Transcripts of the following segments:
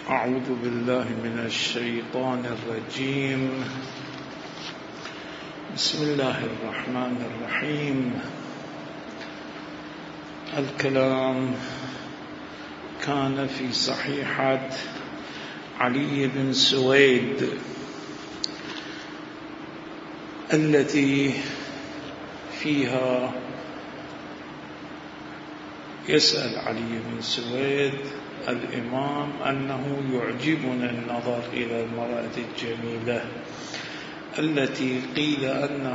أعوذ بالله من الشيطان الرجيم. بسم الله الرحمن الرحيم. الكلام كان في صحيحة علي بن سويد التي فيها يسأل علي بن سويد الإمام أنه يعجبنا النظر إلى المرأة الجميلة التي قيل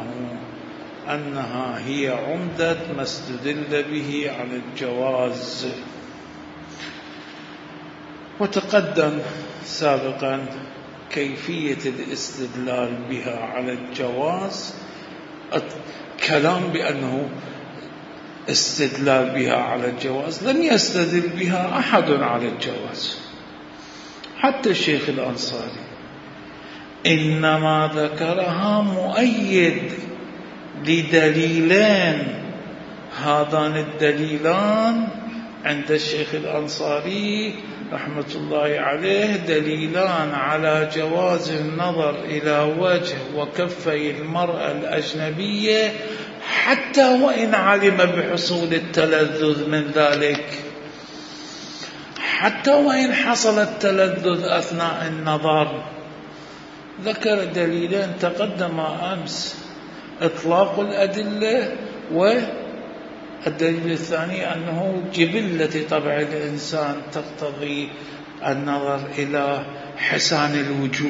أنها هي عمدة ما استدل به على الجواز. وتقدم سابقا كيفية الاستدلال بها على الجواز، كلام بأنه استدلال بها على الجواز لم يستدل بها أحد على الجواز، حتى الشيخ الأنصاري إنما ذكرها مؤيد لدليلين. هذان الدليلان عند الشيخ الأنصاري رحمة الله عليه دليلان على جواز النظر إلى وجه وكفي المرأة الأجنبية حتى وإن علم بحصول التلذذ من ذلك، حتى وإن حصل التلذذ أثناء النظر. ذكر دليلين تقدم أمس: إطلاق الأدلة، والدليل الثاني أنه جبلة طبع الإنسان تقتضي النظر إلى حسان الوجوه.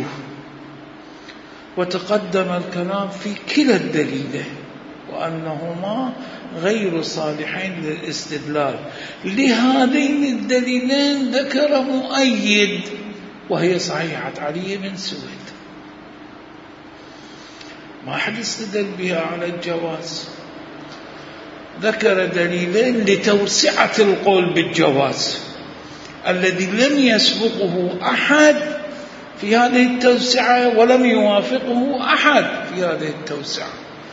وتقدم الكلام في كلا الدليلين وأنهما غير صالحين للاستدلال. لهذين الدليلين ذكر مؤيد وهي صحيحة علي بن سويد، ما حد استدل بها على الجواز. ذكر دليلين لتوسعة القول بالجواز الذي لم يسبقه أحد في هذه التوسعة ولم يوافقه أحد في هذه التوسعة،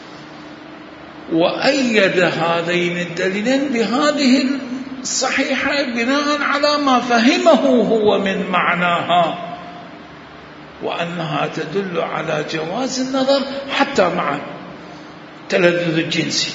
وأيد هذين الدليلين بهذه الصحيحة بناء على ما فهمه هو من معناها، وأنها تدل على جواز النظر حتى مع التلذذ الجنسي.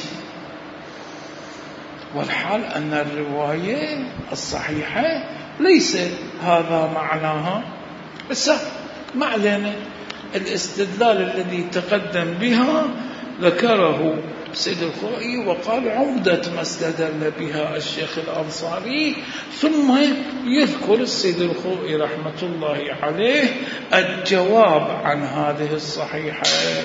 والحال أن الرواية الصحيحة ليس هذا معناها. بس ما علينا، الاستدلال الذي تقدم بها ذكره سيد الخوئي وقال عمدة ما استدل بها الشيخ الأنصاري، ثم يذكر السيد الخوئي رحمة الله عليه الجواب عن هذه الصحيحة.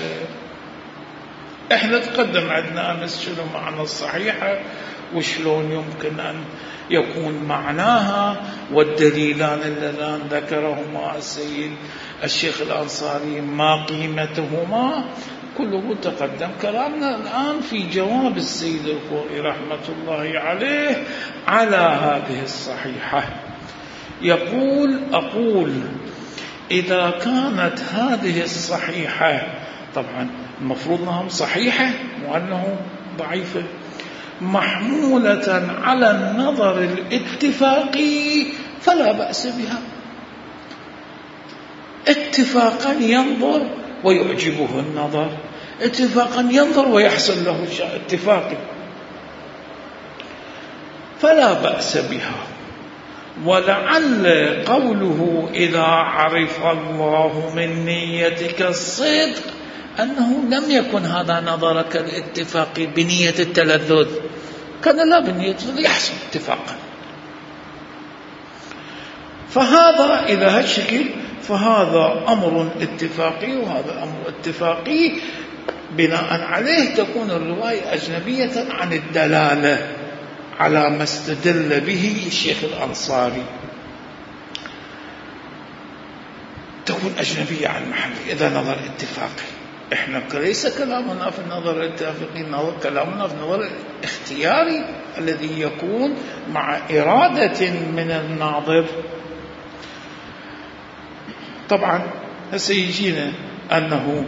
احنا تقدم عندنا أمس شنو معنى الصحيحة وشلون يمكن أن يكون معناها، والدليلان اللذان ذكرهما السيد الشيخ الأنصاري ما قيمتهما، كله تقدم. كلامنا الآن في جواب السيد الخوئي رحمة الله عليه على هذه الصحيحة. يقول: أقول إذا كانت هذه الصحيحة، طبعا المفروض أنها صحيحة وأنه ضعيفة، محمولة على النظر الاتفاقي فلا بأس بها. اتفاقا ينظر ويعجبه النظر، اتفاقا ينظر ويحصل له اتفاقي، فلا بأس بها. ولعل قوله إذا عرف الله من نيتك الصدق أنه لم يكن هذا نظرك الاتفاقي بنية التلذذ، كان لا بنية يحصل اتفاقا. فهذا إذا هالشكل فهذا أمر اتفاقي وهذا أمر اتفاقي، بناء عليه تكون الرواية أجنبية عن الدلالة على ما استدل به الشيخ الأنصاري، تكون أجنبية عن محل إذا نظر اتفاقي. إحنا ليس كلامنا في النظر الاتفاقي، كلامنا في النظر الاختياري الذي يكون مع إرادة من الناظر. طبعا سيجينا أنه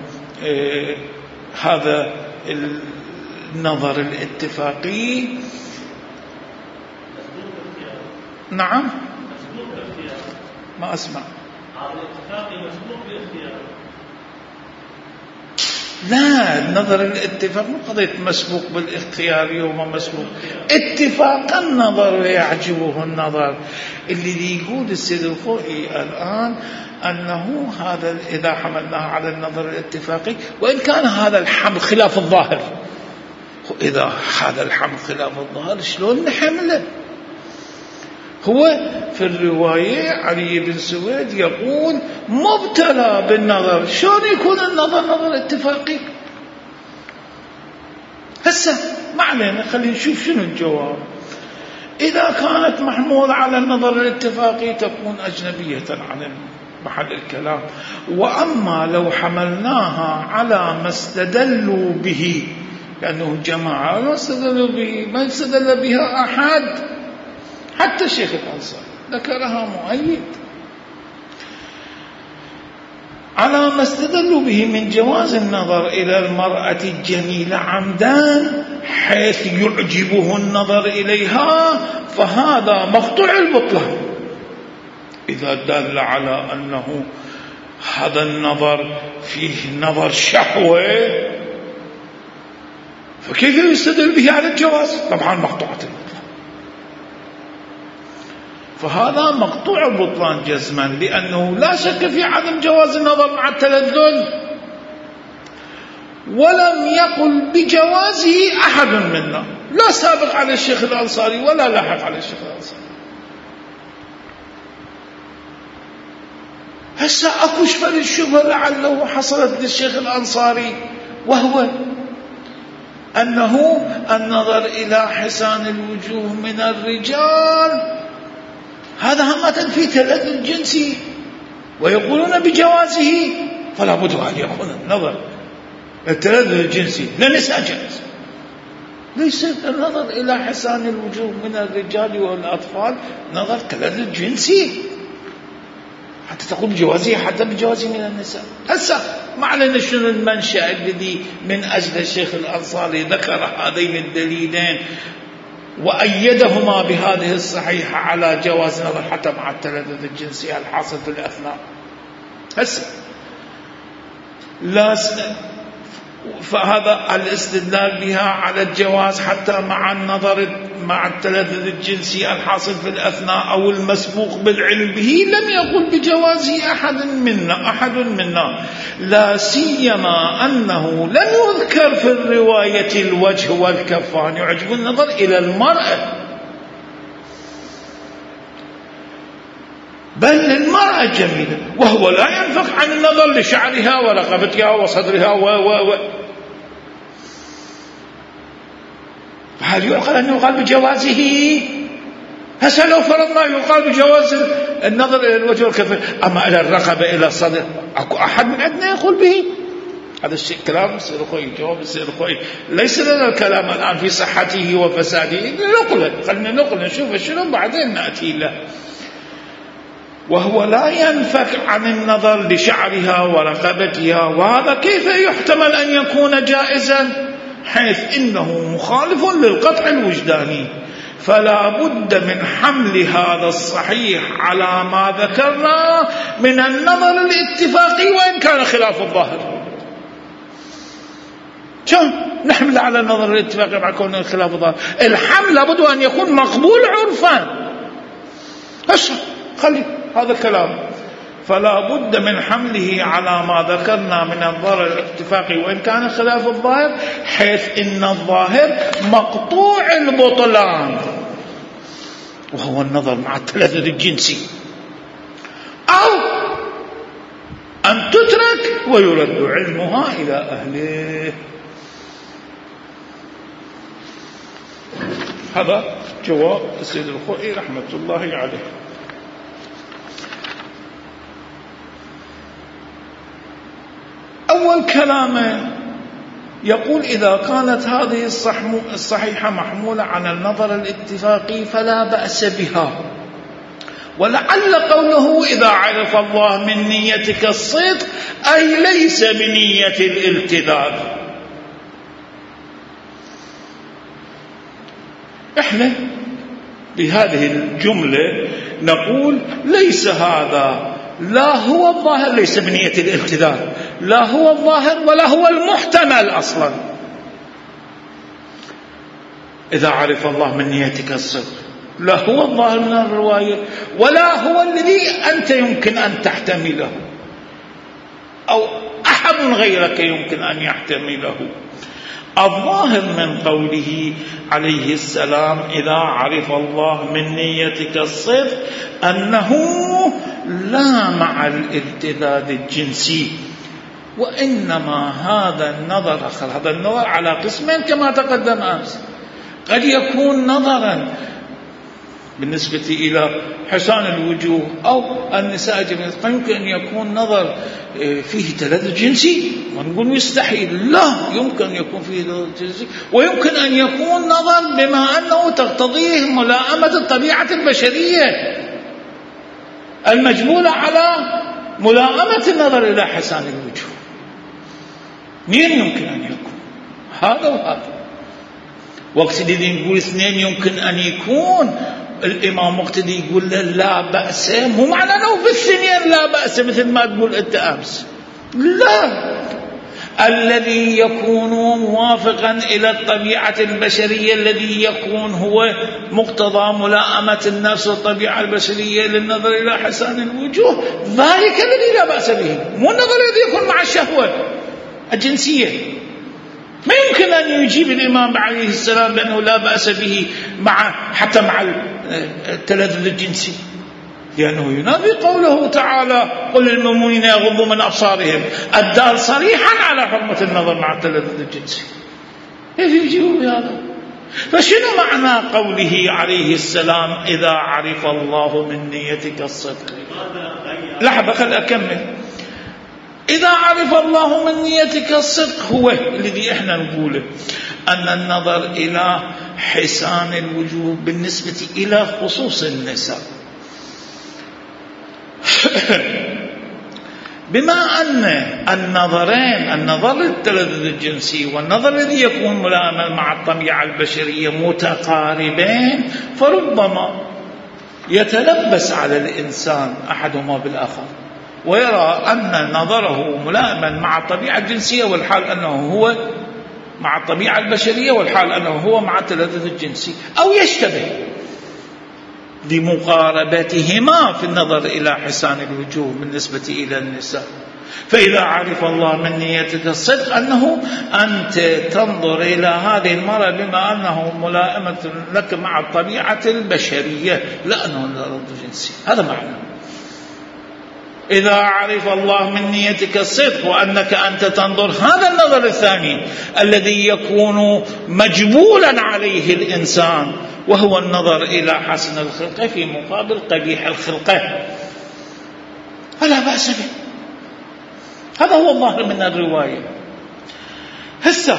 هذا النظر الاتفاقي نعم ما أسمع. هذا الاتفاق مسبوق باختيار. لا، النظر الاتفاق مو قضية مسبوق بالاختيار وما مسبوق، اتفاق النظر ويعجبه النظر. اللي يقول السيد الخوئي الآن أنه هذا إذا حملناه على النظر الاتفاقي، وإن كان هذا الحمل خلاف الظاهر، إذا هذا الحمل خلاف الظاهر شلون نحمله؟ هو في الرواية علي بن سويد يقول مبتلى بالنظر، شلون يكون النظر نظر اتفاقي؟ هسه ما علينا، خلينا نشوف شنو الجواب. إذا كانت محمولة على النظر الاتفاقي تكون أجنبية عن محل الكلام. وأما لو حملناها على ما استدلوا به، لأنه جماعة ما استدلوا به، ما استدل بها أحد، حتى الشيخ الأنصاري ذكرها مؤيد، على ما استدلوا به من جواز النظر إلى المرأة الجميلة عمدان حيث يعجبه النظر إليها، فهذا مقطوع البطلان إذا دل على أنه هذا النظر فيه نظر شهوة، فكيف يستدل به على الجواز؟ طبعا مقطوعة البطلان، فهذا مقطوع البطلان جزما، لأنه لا شك في عدم جواز النظر مع التلذذ، ولم يقل بجوازه أحد منا، لا سابق على الشيخ الأنصاري ولا لاحق على الشيخ الأنصاري. هسه أكو شفل الشبهة لعله حصلت للشيخ الأنصاري، وهو أنه النظر إلى حسان الوجوه من الرجال هذا هم تنفي تلذذ جنسي، ويقولون بجوازه، فلا بد أن يكون النظر التلذذ الجنسي للنساء جائز. ليس النظر إلى حسان الوجوه من الرجال والأطفال نظر تلذذ جنسي حتى تقول بجوازه، حتى بجوازه من النساء. هسه ما علينا شنو المنشأ الذي من أجل الشيخ الأنصاري ذكر هذين الدليلين وأيدهما بهذه الصحيحة على جواز النظر حتى مع التلذذ الجنسي الحاصل في الأثناء. هسه لا فهذا الاستدلال بها على الجواز حتى مع النظر مع التلذذ الجنسي الحاصل في الأثناء أو المسبوق بالعلم به لم يقل بجوازه أحد منا، لا سيما أنه لم يذكر في الرواية الوجه والكفان يعجب النظر إلى المرأة، بل للمرأة الجميلة، وهو لا ينفك عن النظر لشعرها ورقبتها وصدرها فهل يعقل أن يقال بجوازه؟ هسه لو فرضنا يقال بجواز النظر إلى الوجه والكفين، أما إلى الرقبة إلى الصدر أكو أحد من عندنا يقول به؟ هذا الشيء كلام السيد الخوئي، جواب السيد الخوئي، ليس لنا الكلام الآن في صحته وفساده، خلينا نقل نشوف شنو بعدين نأتي له. وهو لا ينفك عن النظر لشعرها ورقبتها، وهذا كيف يحتمل أن يكون جائزا حيث إنه مخالف للقطع الوجداني، فلا بد من حمل هذا الصحيح على ما ذكرنا من النظر الاتفاقي وإن كان خلاف الظاهر. شو نحمل على النظر الاتفاقي مع كونه خلاف الظاهر؟ الحمل لابد أن يكون مقبول عرفا. خلي هذا كلام، فلا بد من حمله على ما ذكرنا من النظر الاتفاقي وإن كان خلاف الظاهر، حيث إن الظاهر مقطوع البطلان وهو النظر مع التلذذ الجنسي، أو أن تترك ويرد علمها إلى أهله. هذا جواب السيد الخوئي رحمة الله عليه. أول كلامه يقول إذا كانت هذه الصحيحة محمولة على النظر الاتفاقي فلا بأس بها، ولعل قوله إذا عرف الله من نيتك الصدق أي ليس بنية الالتذاذ. إحنا بهذه الجملة نقول ليس هذا، لا هو الظاهر، ليس بنية الالتذاذ، لا هو الظاهر ولا هو المحتمل أصلا. إذا عرف الله من نيتك الصدق، لا هو الظاهر من الرواية ولا هو الذي أنت يمكن أن تحتمله أو أحد غيرك يمكن أن يحتمله. الظاهر من قوله عليه السلام إذا عرف الله من نيتك الصدق أنه لا مع الالتذاذ الجنسي، وإنما هذا النظر على قسمين كما تقدم أمس. قد يكون نظرا بالنسبة إلى حسان الوجوه أو النساء جميعا، يمكن أن يكون نظر فيه تلذذ جنسي ونقول يستحيل، لا، يمكن أن يكون فيه تلذذ جنسي، ويمكن أن يكون نظر بما أنه تقتضيه ملائمة الطبيعة البشرية المجبولة على ملائمة النظر إلى حسان الوجوه. مين يمكن أن يكون؟ هذا وهذا. وقت الذي نقول اثنين يمكن أن يكون، الإمام مقتدي يقول لا بأس، مو معنى أنه في الثنين لا بأس مثل ما تقول أنت أمس، لا، الذي يكون موافقا إلى الطبيعة البشرية، الذي يكون هو مقتضى ملائمة النفس والطبيعة البشرية للنظر إلى حسان الوجوه، ذلك الذي لا بأس به، مو النظر الذي يكون مع الشهوة الجنسية. ما يمكن أن يجيب الإمام عليه السلام بأنه لا بأس به حتى مع التلذذ الجنسي، لأنه ينافي قوله تعالى قل للمؤمنين يغضوا من أبصارهم، الدال صريحا على حرمة النظر مع التلذذ الجنسي. كيف يجيبوا بهذا؟ فشنو معنى قوله عليه السلام إذا عرف الله من نيتك الصدق؟ لحظة خلي أكمل. إذا عرف الله من نيتك الصدق هو الذي إحنا نقوله، أن النظر إلى حسان الوجوه بالنسبة إلى خصوص النساء، بما أن النظرين، النظر للتلذذ الجنسي والنظر الذي يكون ملائما مع الطبيعة البشرية متقاربين، فربما يتلبس على الإنسان أحدهما بالآخر ويرى أن نظره ملائما مع الطبيعة الجنسية والحال أنه هو مع الطبيعة البشرية والحال أنه هو مع التلذذ الجنسي، أو يشتبه لمقاربتهما في النظر إلى حسان الوجوه بالنسبة إلى النساء. فإذا عرف الله من نيتك الصدق أنه أنت تنظر إلى هذه المرأة بما أنه ملائمة لك مع الطبيعة البشرية لا أنه تلذذ جنسي، هذا معنى إذا عرف الله من نيتك الصدق، وأنك أنت تنظر هذا النظر الثاني الذي يكون مجبولا عليه الإنسان، وهو النظر إلى حسن الخلقة في مقابل قبيح الخلقة، فلا بأس به. هذا هو الظاهر من الرواية. هسه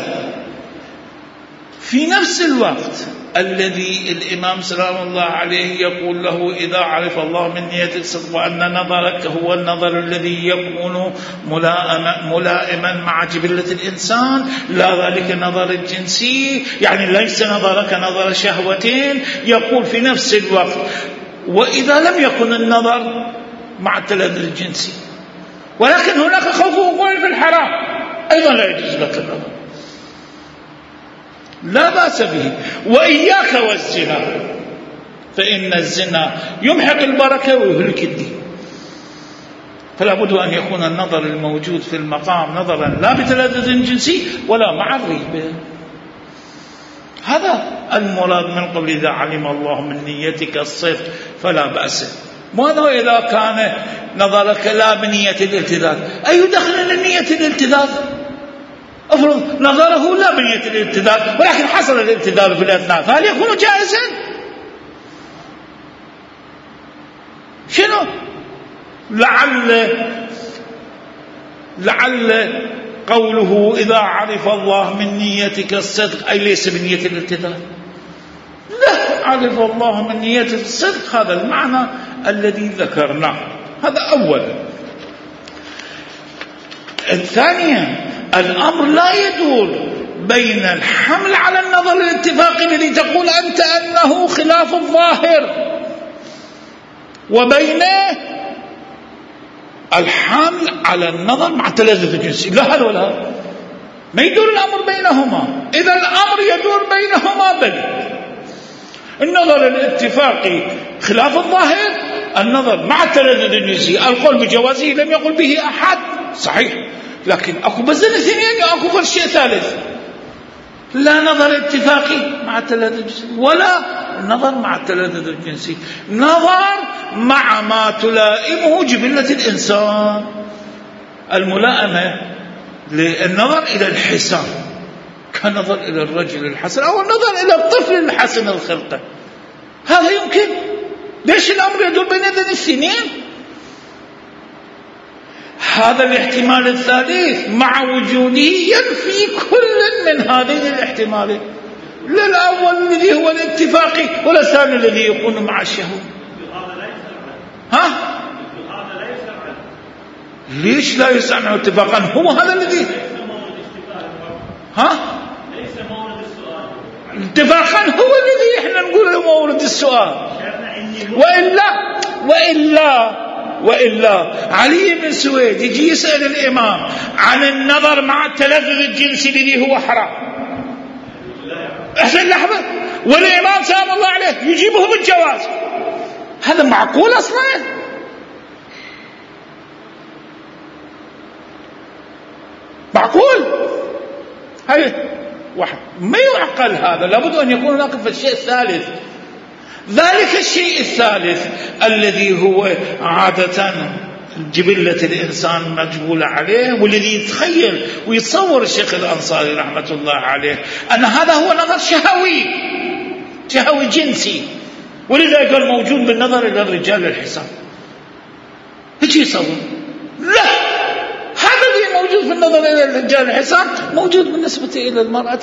في نفس الوقت الذي الإمام سلام الله عليه يقول له إذا عرف الله من نيتك الصدق وأن نظرك هو النظر الذي يكون ملائما مع جبلة الإنسان، لا ذلك النظر الجنسي، يعني ليس نظرك نظر شهوتين، يقول في نفس الوقت وإذا لم يكن النظر مع التلذذ الجنسي ولكن هناك خوف وقوع في الحرام، أيضا لا يجوز لك النظر، لا بأس به. وإياك والزنا، فإن الزنا يمحق البركة ويهلك الدين. فلا بد أن يكون النظر الموجود في المقام نظرا لا بتلذذ جنسي ولا مع الريبة. هذا المراد من قول إذا علم الله من نيتك الصدق فلا بأس. ماذا إذا كان نظرك لا بنية الالتذاذ؟ أي دخل لنية الالتذاذ؟ افرض نظره لا بنية الالتذاذ ولكن حصل الالتذاذ في الأثناء، فهل يكون جائزا؟ شنو؟ لعل قوله إذا عرف الله من نيتك الصدق أي ليس بنية الالتذاذ، لا، عرف الله من نية الصدق هذا المعنى الذي ذكرناه. هذا أولا. ثانيا الأمر لا يدور بين الحمل على النظر الاتفاقي الذي تقول أنت أنه خلاف الظاهر وبين الحمل على النظر مع التلذذ الجنسي. لا هذا ولا هذا، ما يدور الأمر بينهما. إذا الأمر يدور بينهما بل النظر الاتفاقي خلاف الظاهر، النظر مع التلذذ الجنسي القول بجوازه لم يقل به أحد، صحيح، لكن أكو بزن اثنين، أكو شيء ثالث، لا نظر اتفاقي مع التلذذ الجنسي ولا نظر مع التلذذ الجنسي، نظر مع ما تلائمه جبلة الإنسان، الملائمة للنظر إلى الحسن كنظر إلى الرجل الحسن أو النظر إلى الطفل الحسن الخلقة. هذا يمكن. ليش الأمر يدور بين هذين الاثنين؟ هذا الاحتمال الثالث مع وجوده ينفي كل من هذين الاحتمالين، لا الأول الذي هو الاتفاقي ولا الثاني الذي يكون مع الشهوة. ها؟ ليش لا يسأل عنه اتفاقا؟ هو هذا الذي ليس مورد السؤال. اتفاقا هو الذي احنا نقول له مورد السؤال. وإلا علي بن سويد يجي يسأل الإمام عن النظر مع التلذذ الجنسي الذي هو حرام، احسن لحظة، والإمام سلام الله عليه يجيبه بالجواز. هذا معقول أصلا؟ معقول؟ هاي واحد ما يعقل هذا، لابد أن يكون هناك في الشيء الثالث. ذلك الشيء الثالث الذي هو عادة جبلة الإنسان مجبولة عليه، والذي يتخيل ويتصور الشيخ الأنصاري رحمة الله عليه أن هذا هو نظر شهوي جنسي، ولذلك قال موجود بالنظر إلى الرجال الحسان. هيك يصور؟ لا، هذا اللي موجود في النظر إلى الرجال الحسان موجود بالنسبة إلى المرأة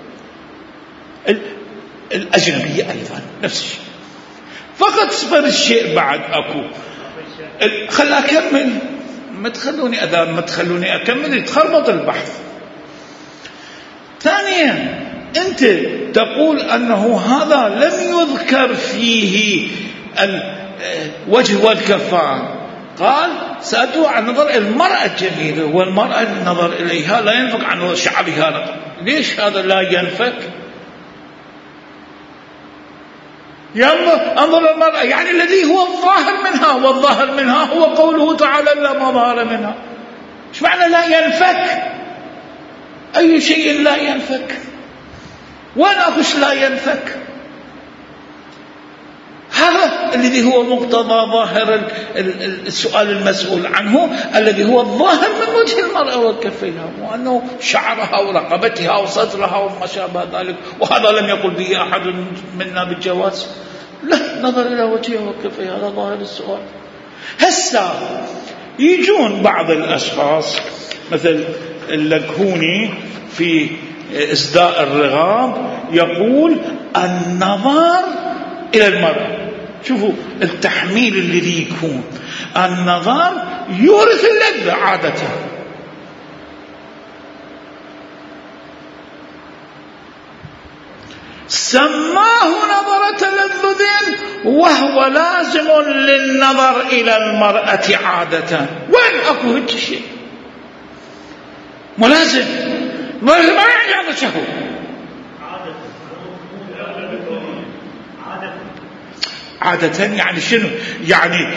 الأجنبية أيضا نفس الشيء. فقط صفر الشيء بعد أكو. خل أكمل، ما تخلوني أكمل، يتخربط البحث. ثانيا أنت تقول أنه هذا لم يذكر فيه الوجه والكفان. قال سأدعو عن نظر المرأة الجميلة، والمرأة النظر إليها لا ينفك عن شعرها نظر. ليش هذا لا ينفك؟ يلا انظر المرأة، يعني الذي هو الظاهر منها، والظاهر منها هو قوله تعالى لا مظهر منها. ايش معنى لا ينفك؟ أي شيء لا ينفك؟ وين أخش لا ينفك؟ هذا الذي هو مقتضى ظاهر السؤال المسؤول عنه، الذي هو الظاهر من وجه المرأة والكفينها، وأنه شعرها ورقبتها وصدرها وما شابه ذلك، وهذا لم يقل به أحد منا بالجواز. لا، نظر إلى وجهها وكفيها، هذا ظاهر السؤال. هسا يجون بعض الأشخاص مثل اللكهوني في إسداء الرغاب يقول النظر إلى المرأة، شوفوا التحميل الذي يكون، النظر يورث اللذة عادة. سماه نظر تلذذ وهو لازم للنظر إلى المرأة عادة. وين أكو هيك شيء ملازم؟ ما يعني هذا شهوة عادة. يعني شنو؟ يعني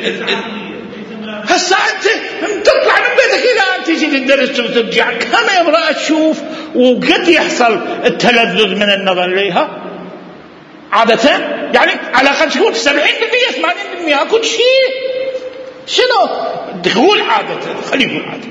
هسا أنت تطلع من بيتك إلى أن تجي للدرس وترجع، كم امرأة تشوف وقد يحصل التلذذ من النظر إليها عادة؟ يعني على الأقل تقول 70% 80% أكو شيء. شنو؟ تقول عادة، خليه يقول عادة.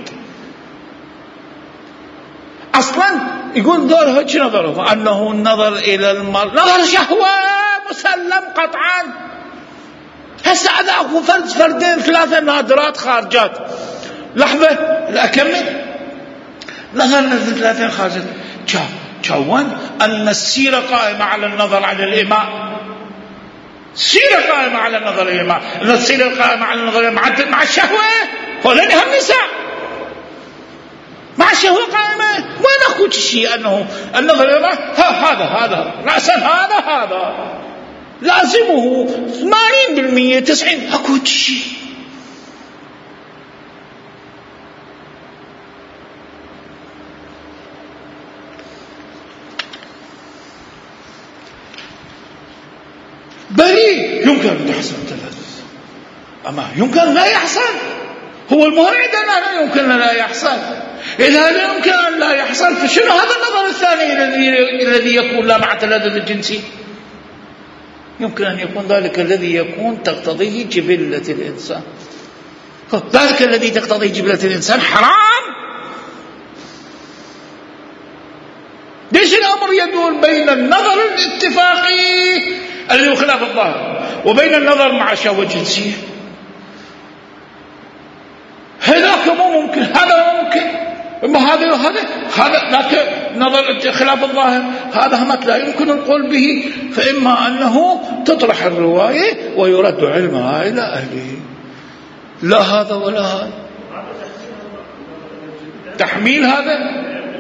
أصلا يقول دور هيك نظره أنه النظر إلى المرء نظر شهوة مسلم قطعا. هسه هذا أكو فردين ثلاثة نادرات خارجات. لحظة أكمل. نظر ثلاثين خارجات شوان أن السيرة قائمة على النظر على الإماء، السيرة قائمة على النظر إلى الإماء، السيرة قائمة على النظر مع الشهوة، هؤلاء هم نساء. مع الشهوة قائمة. وين أكو شيء أنه النظر إلى المرأة هذا رأسا هذا لازمه 80% 90 أكو شيء. بريء يمكن أن يحصل تلذذ، أما يمكن أن لا يحصل. هو المهم عندنا لا يمكن أن لا يحصل. إذا لا يمكن أن لا يحصل فشنو هذا النظر الثاني الذي يكون لا مع تلذذ الجنسي؟ يمكن أن يكون ذلك الذي يكون تقتضيه جبلة الإنسان. ذلك الذي تقتضيه جبلة الإنسان حرام. ليش الأمر يدور بين النظر الاتفاقي الذي هو خلاف الظاهر وبين النظر مع شهوة جنسية؟ هذاك مو ممكن، هذا ممكن، اما هذا لكن نظر خلاف الظاهر هذا همت لا يمكن القول به. فإما أنه تطرح الرواية ويرد علمها إلى أهله، لا هذا ولا هذا. تحميل هذا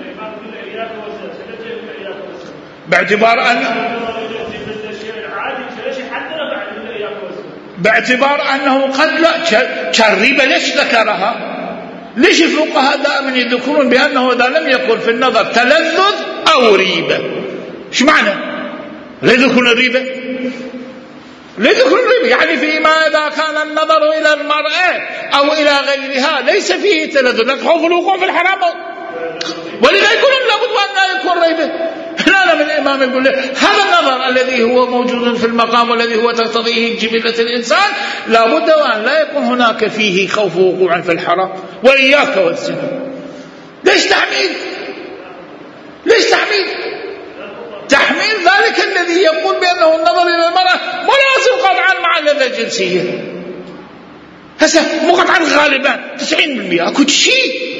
باعتبار أنه قد لا كالريبة. ليش ذكرها؟ ليش الفقهاء دائما يذكرون بأنه إذا لم يكن في النظر تلذذ أو ريبة؟ إيش معنى؟ لا يذكرون الريبة؟ لا يذكرون الريبة يعني فيما إذا كان النظر إلى المرأة أو إلى غيرها ليس فيه تلذذ، لكن خوف الوقوع في الحرام، ولذا يقولون لابد أن لا يكون ريبة. هنا من الإمام يقول له هذا النظر الذي هو موجود في المقام والذي هو تقتضيه جبلة الإنسان لابد وأن لا يكون هناك فيه خوف وقوع في الحرام، وإياك والزنا. ليش تحميل؟ تحميل ذلك الذي يقول بأنه النظر إلى المرأة ملازم قطعا مع اللذة الجنسية. هسه مو قطعا غالبا 90% أكو شيء.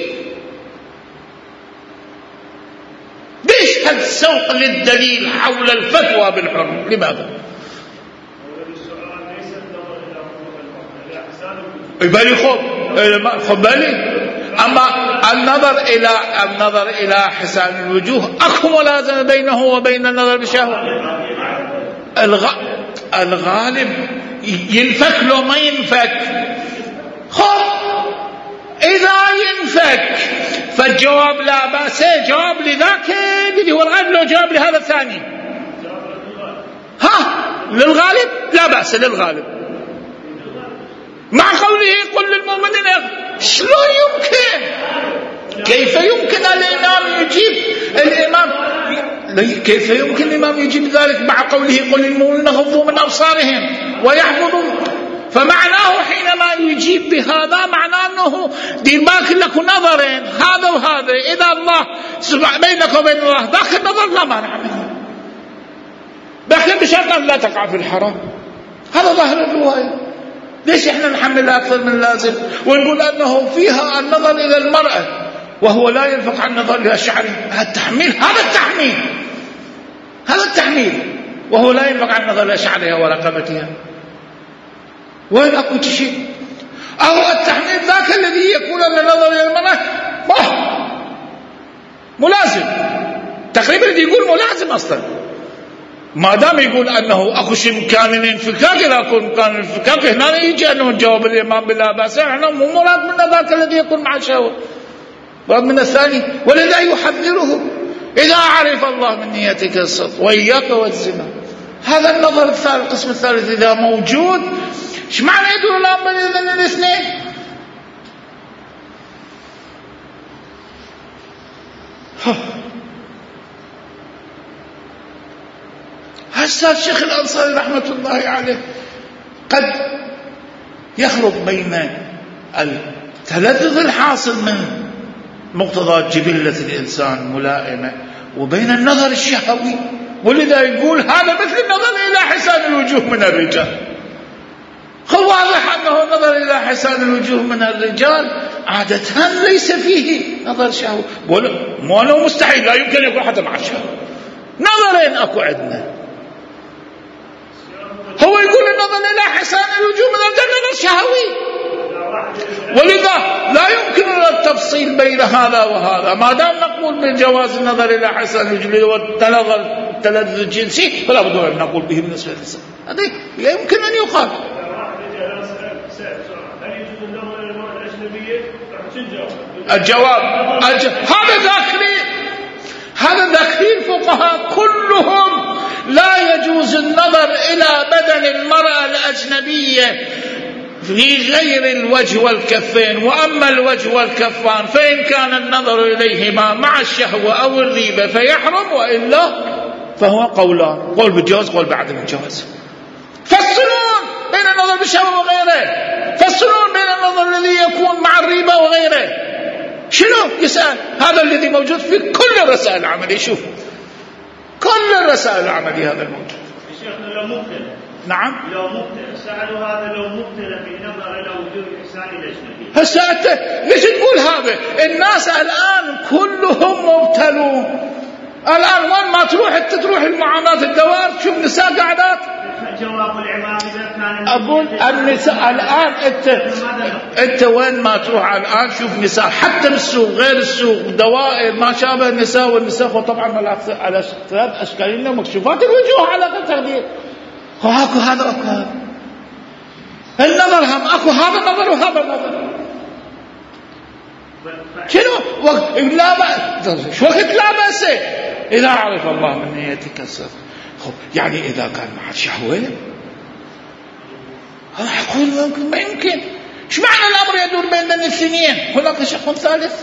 ليش هالسوق للدليل حول الفتوى بالحرم؟ لماذا؟ يبالي خب بالي. أما النظر إلى حسان الوجوه أكو ملازمة بينه وبين النظر بالشهوة. الغالب ينفك لو ما ينفك. إذا ينفك فالجواب لا بأس، جواب لذاك الذي هو الغالب لو جواب لهذا الثاني. للغالب لا بأس للغالب مع قوله قل للمؤمنين. شلون يمكن؟ كيف يمكن الإمام يجيب ذلك مع قوله قل للمؤمنين غضوا من أبصارهم ويحفظوا؟ فمعناه حينما يجيب بهذا معناه أنه دير بالك لك نظرين هذا وهذا، إذا الله بينك وبين الله ذاك النظر لا مانع منه، لكن بشرط أن لا تقع في الحرام. هذا ظاهر الرواية. ليش احنا نحملها أكثر من اللازم ونقول أنه فيها النظر إلى المرأة وهو لا ينفق عن النظر إلى شعره؟ هذا التحميل وهو لا ينفق عن النظر إلى شعرها ورقبتها. وين أكو شيء؟ أو التحميل ذاك الذي يكون أن النظر إلى المرأة ملازم، تقريبا الذي يقول ملازم أصلا، ما دام يقول أنه أكو شيء إمكان الانفكاك، إذا أكو إمكان الانفكاك هنا يجي أنه جواب الإمام بالله بأس، يعني مو مراد من ذاك الذي يكون مع الشهوة، مراد من الثاني. ولذا يحذره إذا عرف الله من نيتك الصدق وإياك والزنا. هذا النظر الثالث، القسم الثالث إذا موجود، ايش معنى يدور الأمر بين الاثنين؟ هسه الشيخ الأنصاري رحمة الله عليه قد يخلط بين التلذذ الحاصل من مقتضى جبلة الإنسان ملائمة وبين النظر الشهوي، ولذا يقول هذا مثل النظر إلى حسان الوجوه من الرجال. هو واضح أنه النظر إلى حسان الوجوه من الرجال عادة ليس فيه نظر شهوي، مو أنه مستحيل، لا يمكن يكون حتى مع الشهوة. نظرين أكو عندنا، هو يقول النظر إلى حسان الوجوه من الرجال نظر شهوي، ولذا لا يمكن تفصيل بين هذا وهذا. ما دام نقول بجواز النظر إلى حسن الوجه والتلذذ الجنسي فلا بد أن نقول به بالنسبة للإنسان. هذا يمكن أن يقال. الجواب هذا ذاكرين الفقهاء كلهم لا يجوز النظر إلى بدن المرأة الأجنبية في غير الوجه والكفين. وأما الوجه والكفان فإن كان النظر إليهما مع الشهوة أو الريبة فيحرم، وإلا فهو قولان، قول بالجواز قول بعدم الجواز. فصلون بين النظر بالشهوة وغيره، فصلون بين النظر الذي يكون مع الريبة وغيره. شنو يسأل؟ هذا الذي موجود في كل الرسائل العملية. شوف كل الرسائل العملية هذا الموجود. شيخنا لو مبتلى، نعم لو مبتلى سألوا هذا لو مبتلى بالنظر إلى وجوه الإحسان الأجنبي. هسه أنت ليش تقول هذا؟ الناس الآن كلهم مبتلون. الآن وين ما تروح المعاملات الدوار تشوف نساء قاعدات. جواب العمام إذا كان أقول النساء الآن أنت وين ما تروح الآن شوف نساء حتى بالسوق غير السوق دوائر ما شابه النساء والنساء طبعا على ثلاث أشكالين ومكشوفات الوجوه على تقدير. اكو هذا واكو هذا. النظر هم اكو هذا نظر وهذا نظر. شنو لا بأس شو وقت لا بأس إذا عرف الله من نيتك الصدق. يعني إذا كان مع الشهوة أقول ما يمكن. ايش معنى الأمر يدور بين الاثنين؟ هناك شق ثالث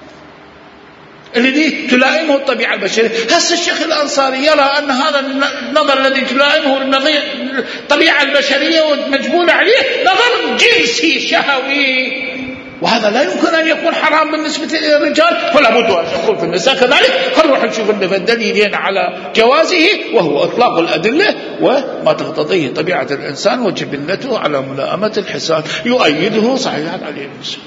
الذي تلائمه الطبيعة البشرية. هسه الشيخ الأنصاري يرى أن هذا النظر الذي تلائمه الطبيعة البشرية ومجبولة عليه نظر جنسي شهوي، وهذا لا يمكن أن يكون حرام بالنسبة للرجال، فلا بد أن يكون في النساء كذلك. خلونا نشوف الدليلين على جوازه، وهو إطلاق الأدلة وما تقتضيه طبيعة الإنسان وجبلته على ملائمة الحسان يؤيده صحيح عليه المسلم.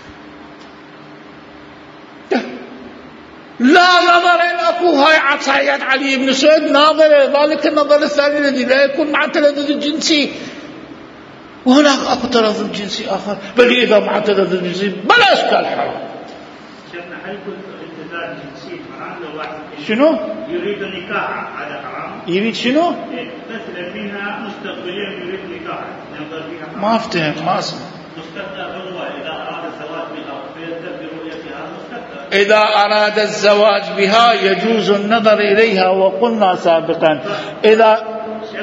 لا نظر إن أكو هاي عصايات علي بن سعود ناظر ذلك النظر الثاني الذي لا يكون مع التلذذ الجنسي، وهناك أكو تلذذ جنسي آخر بل إذا مع التلذذ الجنسي بلا إشكال حرام. شيخنا هل يكون التلذذ الجنسي حرام لو واحد شنو؟ يريد النكاح هذا حرام؟ يريد شنو؟ مثلا منها مستقبلين يريد نكاح ينظر فيها ما افتهم ما اسمع. مستقبل هو إذا أراد الزواج بها فيلتفت برؤيتها مستقبل. إذا أراد الزواج بها يجوز النظر إليها، وقلنا سابقا إذا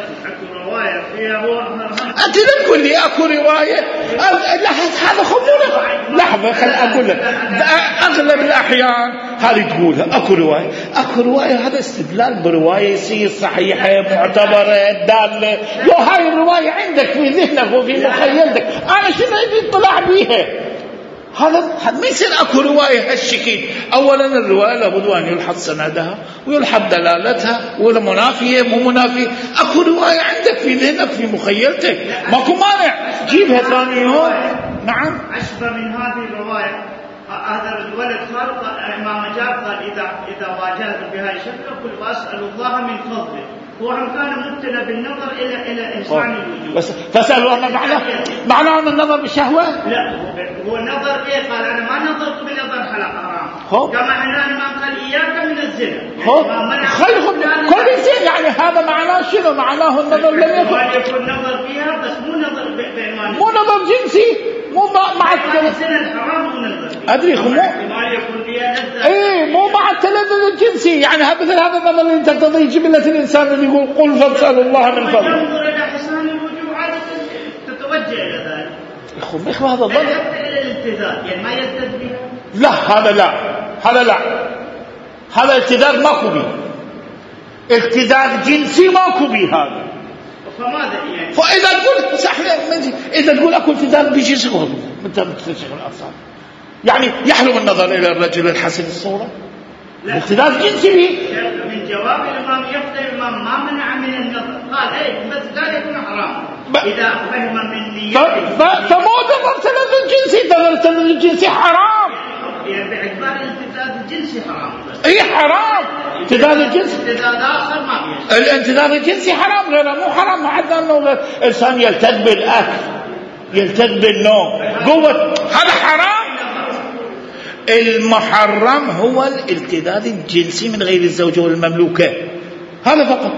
أنت لا تقول لي أكو رواية. هذا خمولة لحظة خل أقول لك أغلب الأحيان هذه تقولها أكو رواية هذا استدلال برواية يصير صحيحة معتبرة دالة. لو هاي الرواية عندك في ذهنك وفي مخيلتك أنا شنو أجي اطلع بيها؟ هذا ما يصير أكو رواية هالشكل. أولا الرواية لابد أن يلحظ سندها ويلحظ دلالتها ولا منافية مو منافية. أكو رواية عندك في ذهنك في مخيلتك ماكو مانع جيبها ثاني يوم. نعم أشبه من هذه الرواية هذا الولد قال الإمام جاب قال إذا واجهت بهذه الشكل قل وأسأل الله من فضله. هو كان مبتلى بالنظر إلى إحسان الوجوه. بس تسأل الله معناه أن النظر بالشهوة؟ لا هو النظر إيه قال أنا ما نظرت بنظر حرام. كما أن الإمام قال إياك من الزنا. خلهم كل شيء يعني هذا معناه شنو؟ معناه النظر لم يكن نظر فيها بس مو نظر بعنوان مو نظر جنسي مو مع الزنا الحرام مو نظر أدري خمو إيه مو مع التلذذ الجنسي. يعني مثل هذا النظر اللي تقتضي جبلة الإنسان اللي يقول قل فاسأل الله من فضله. ينظر إلى حسان الوجوه عادة تتوجه إلى ذلك. إخوة هذا الظن إلى الالتذاذ يعني ما يلتذ بها. لا هذا التذاذ ماكو به. التذاذ جنسي ماكو به هذا. فماذا يعني؟ فإذا تقول إذا تقول أكو التذاذ بجنسي أنت بتستشعر الأصابع. يعني يحرم النظر إلى الرجل الحسن الصورة التذاذ جنسي به. من جواب الإمام يفتى الإمام ما منع من النظر قال إيه بس لا يكون حرام إذا فهم من نيته. فمو نظر تلذذ جنسي. التلذذ الجنسي حرام يعني باعتبار الالتذاذ الجنسي حرام. اي حرام الالتذاذ الجنسي. الالتذاذ آخر ما بيصير. الالتذاذ الجنسي حرام غيره مو حرام. ما عندنا انه الانسان يلتذ بالاكل يلتذ بالنوم قوة هذا حرام. المحرم هو الالتذاذ الجنسي من غير الزوجة والمملوكة، هذا فقط.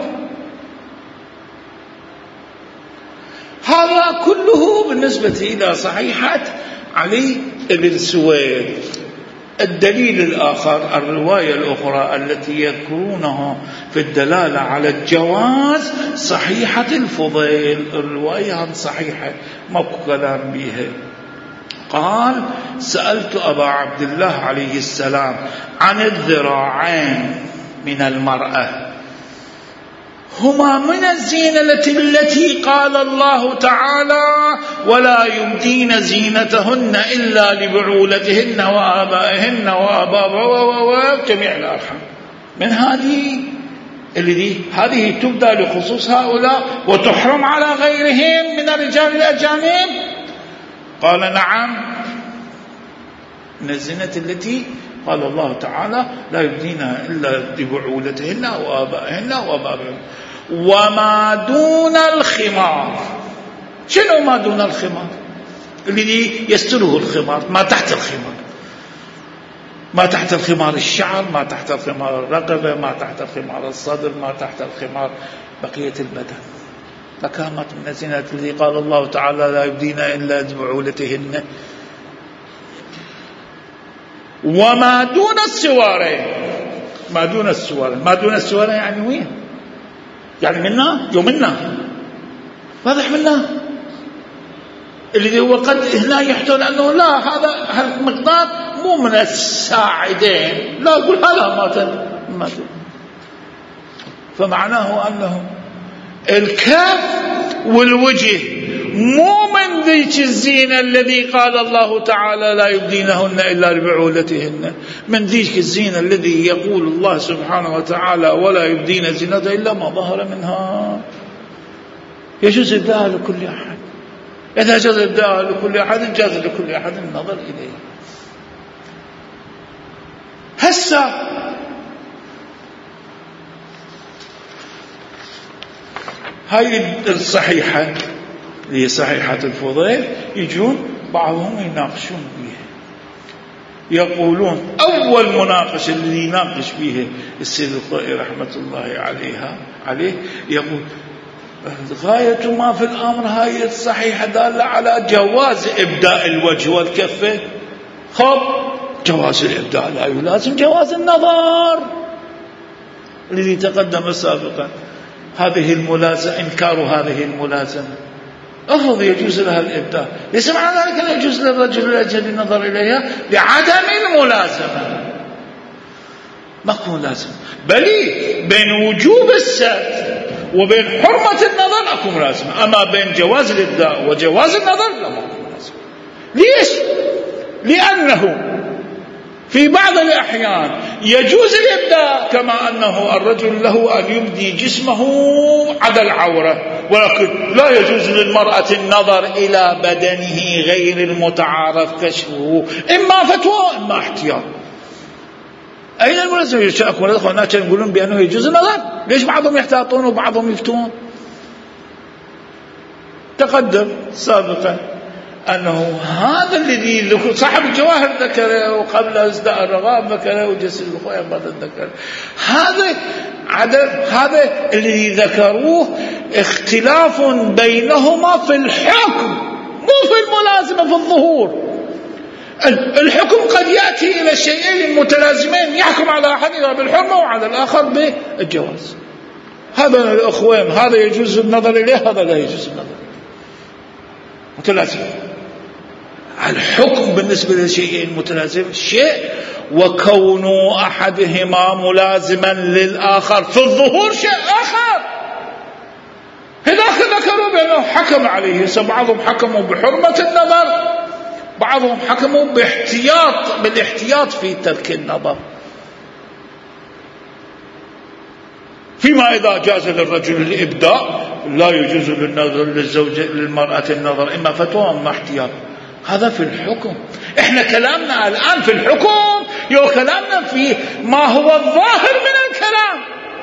هذا كله بالنسبة إلى صحيحة علي بن سويد. الدليل الآخر الرواية الأخرى التي يذكرونها في الدلالة على الجواز صحيحة الفضيل، الرواية صحيحة ماكو كلام بها. قال: سألت أبا عبد الله عليه السلام عن الذراعين من المرأة، هما من الزينة التي قال الله تعالى: ولا يبدين زينتهن إلا لبعولتهن وآبائهن وآباء جميع الأرحام. من هذه هذه تبدى لخصوص هؤلاء وتحرم على غيرهم من الرجال الأجانب؟ قال: نعم، من الزينة التي قال الله تعالى: لا يبدينها إلا لبعولتهن وآبائهن وآبائهن. وما دون الخمار. شنو ما دون الخمار؟ الذي يستره الخمار، ما تحت الخمار، ما تحت الخمار الشعر، ما تحت الخمار الرقبة، ما تحت الخمار الصدر، ما تحت الخمار بقية البدن. فكانت من الزينة التي قال الله تعالى: لا يبدين إلا لبعولتهن. وما دون السوارين. ما دون السوارين، ما دون السوارين يعني وين؟ يعني منا جو منا، واضح منا، اللي هو قد هنا يحتمل أنه لا، هذا المقدار مو من الساعدين، لا أقول هذا ما تد. فمعناه أنه الكف والوجه مو من ذيك الزينة الذي قال الله تعالى: لا يبدينهن إلا لبعولتهن، من ذيك الزينة الذي يقول الله سبحانه وتعالى: ولا يبدين زينتهن إلا ما ظهر منها. يجوز إبداء لكل أحد، إذا جاز إبداء لكل أحد جاز لكل أحد النظر إليه. هسه هاي الصحيحة اللي هي صحيحة الفضيل، يجون بعضهم يناقشون بها، يقولون أول مناقش اللي يناقش به السيد الخوئي رحمة الله عليه يقول: غاية ما في الأمر هاي الصحيحة دالة على جواز إبداء الوجه والكفة. خب جواز الإبداء لا يلازم جواز النظر الذي تقدم سابقا. هذه الملازمة، إنكار هذه الملازمة، أفضل يجوز لها الإبداء، ليس معنى ذلك لا يجوز للرجل الأجنبي النظر إليها لعدم الملازمة. ماكو ملازمة، بل بين وجوب السد وبين حرمة النظر أكو ملازمة، أما بين جواز الإبداء وجواز النظر لا ماكو ملازمة. ليش؟ لأنه في بعض الأحيان يجوز الإبداء، كما أنه الرجل له أن يبدي جسمه عدا العورة، ولكن لا يجوز للمرأة النظر إلى بدنه غير المتعارف كشفه، إما فتوى إما احتياط. أين الملازمة؟ يشاكون الناس يقولون بأنه يجوز النظر، ليش بعضهم يحتاطون وبعضهم يفتون؟ تقدم سابقا أنه هذا الذي صاحب الجواهر ذكره، وقبل إصداء الرغاب ذكره، وجسد الخويا بعد الذكر. هذا الذي ذكروه اختلاف بينهما في الحكم، مو في الملازمة في الظهور. الحكم قد يأتي إلى الشيئين المتلازمين، يحكم على أحدهما بالحرمة وعلى الآخر بالجواز. هذا الأخوان، هذا يجوز النظر إليه، هذا لا يجوز النظر، متلازم. الحكم بالنسبة للشيئين متلازم شيء، وكون أحدهما ملازما للآخر في الظهور شيء آخر. هناك ذكروا بأنه حكم عليه، بعضهم حكموا بحرمة النظر، بعضهم حكموا بالاحتياط في ترك النظر. فيما إذا جاز للرجل الإبداء لا يجوز للمرأة النظر، إما فتوى وإما احتياط. هذا في الحكم. احنا كلامنا الآن في الحكم، كلامنا في ما هو الظاهر من الكلام.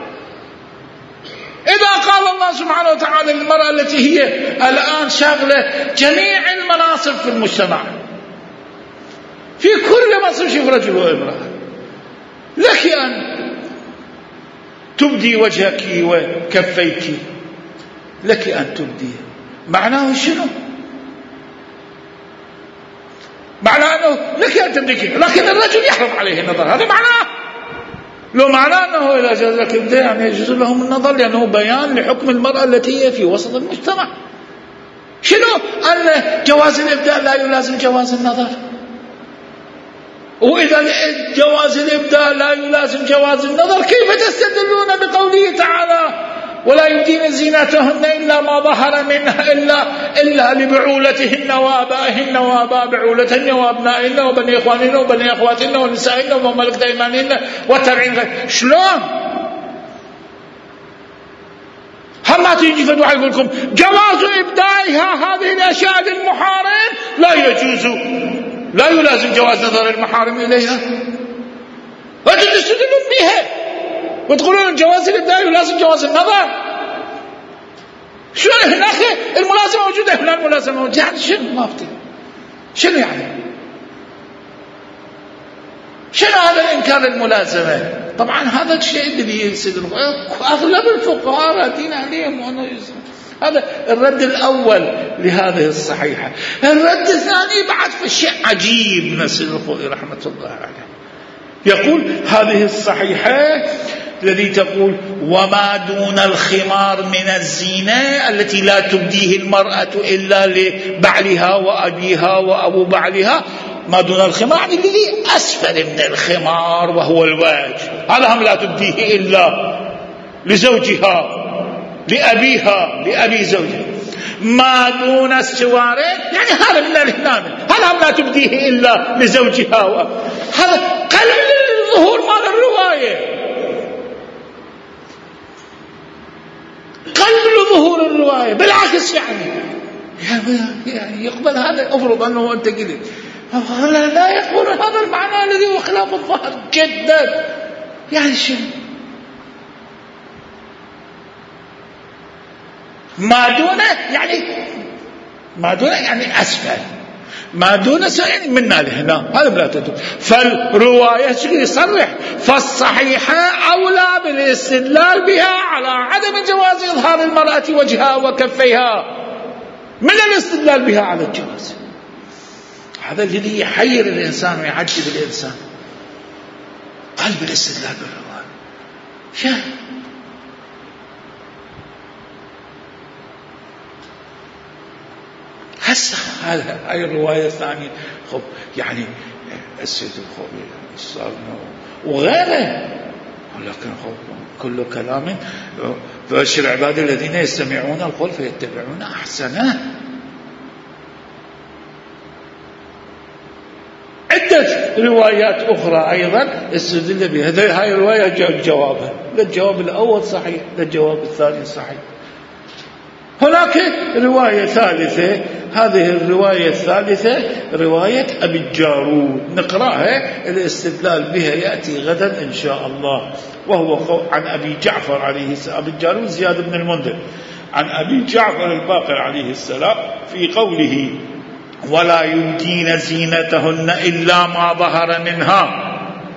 إذا قال الله سبحانه وتعالى للمرأة التي هي الآن شاغلة جميع المناصب في المجتمع، في كل ما تصير شوف رجل وامرأة. لك أن تبدي وجهك وكفيك، لك أن تبدي. معناه شنو؟ معناه أنه لك أن تبديك، لكن الرجل يحرم عليه النظر. هذا معناه. لو معناه أنه إذا جاز لك الإبداء يعني يجوز لهم النظر، لأنه بيان لحكم المرأة التي هي في وسط المجتمع. شنو؟ أن جواز الإبداء لا يلازم جواز النظر. وإذا جواز الإبداء لا يلازم جواز النظر، كيف تستدلون بقوله تعالى ولا يبدين زينتهن إلا ما ظهر منها إلا لبعولتهن وآبائهن وآباء بعولتهن وأبنائهن وبني إخوانهن وبني أخواتهن ونسائهن وما ملكت أيمانهن والتابعين. شلون؟ هم ما تيجي فدوح يقول لكم جواز إبدائها هذه الأشياء للمحارم لا يجوز، لا يلازم جواز نظر المحارم إليها، وأنتم تستدلون بها وتقولون جواز الإبداء يلازم جواز النظر. شو هناك الملازمة موجودة، هنا الملازمة موجودة، يعني شنو ما أفتي؟ شنو يعني؟ شنو هذا الإنكار الملازمة؟ طبعا هذا الشيء اللي يصير أغلب الفقهاء ردين عليهم وأنا هذا الرد الأول لهذه الصحيحة. الرد الثاني بعد في شيء عجيب من السيد الخوئي رحمة الله عليه، يقول هذه الصحيحة الذي تقول وما دون الخمار من الزينة التي لا تبديه المرأة إلا لبعلها وأبيها وأبو بعلها، ما دون الخمار يعني الذي أسفل من الخمار وهو الوجه، هذا هم لا تبديه إلا لزوجها لأبيها لأبي زوجها. ما دون السوارين يعني هذا من الهنان، هذا هم لا تبديه إلا لزوجها هذا قلل الظهور مال الرواية، قلل ظهور الرواية. بالعكس يعني يقبل هذا، افرض أنه أنت قلت لا يقبل هذا المعنى الذي هو خلاف الظاهر جدا. يعني شنو ما دون يعني أسفل، ما دون يعني منا لهنا، هذا بلا تدور. فالرواية يصرح فالصحيحة أولى بالاستدلال بها على عدم جواز إظهار المرأة وجهها وكفيها من الاستدلال بها على الجواز. هذا الذي يحير الإنسان ويعجب الإنسان، قلب الاستدلال بالرواية. شاهد هسه هاي الرواية الثانية خب يعني السيد الخوئي الصالح وغيره، ولكن كل كلام فبشر عبادي الذين يستمعون القول فيتبعون أحسنه. عدة روايات أخرى أيضا استدل بها. هاي الرواية جوابها، للجواب الأول صحيح، للجواب الثاني صحيح. هناك رواية ثالثة، هذه الرواية الثالثة رواية أبي الجارود، نقرأها، الاستدلال بها يأتي غدا إن شاء الله، وهو عن أبي جعفر عليه السلام. أبي الجارود زياد بن المنذر، عن أبي جعفر الباقر عليه السلام في قوله ولا يبدين زينتهن إلا ما ظهر منها،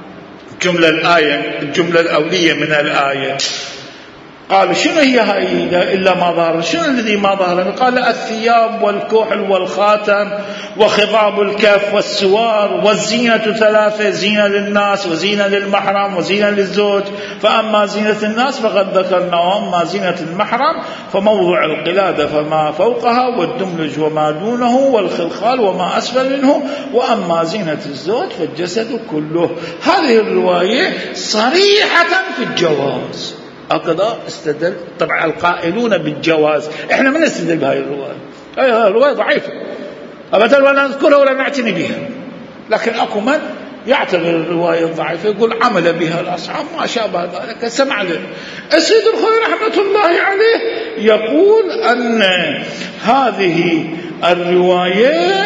الجملة الأولية من الآية. قال شنو هي هاي إلا ما ظهر؟ شنو الذي ما ظهر؟ قال الثياب والكحل والخاتم وخضاب الكف والسوار والزينة ثلاثة، زينة للناس وزينة للمحرم وزينة للزوج. فأما زينة الناس فقد ذكرنا، وأما زينة المحرم فموضع القلادة فما فوقها والدملج وما دونه والخلخال وما أسفل منه، وأما زينة الزوج فالجسد كله. هذه الرواية صريحة في الجواز، هكذا استدل. طبعا القائلون بالجواز، احنا من نستدل بهذه الرواية، هذه الرواية ضعيفة أبدا ولا نذكرها ولا نعتني بها، لكن أكو من يعتبر الرواية ضعيفة يقول عمل بها الأصحاب ما شابه ذلك. سمع له السيد الخوئي رحمة الله عليه يقول أن هذه الرواية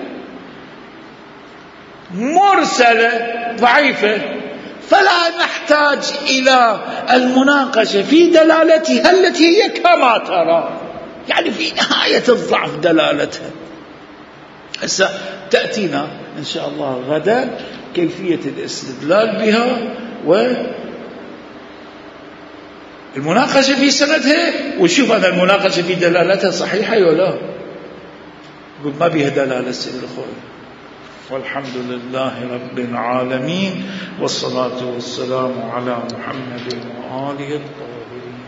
مرسلة ضعيفة، فلا نحتاج إلى المناقشة في دلالتها التي هي كما ترى، يعني في نهاية الضعف دلالتها. هسه تأتينا إن شاء الله غدا كيفية الاستدلال بها والمناقشة في سندها، وشوف هذا المناقشة في دلالتها صحيحة ولا لا. يقول ما بها دلالة سيد الأخوة. والحمد لله رب العالمين، والصلاة والسلام على محمد وآله الطاهرين.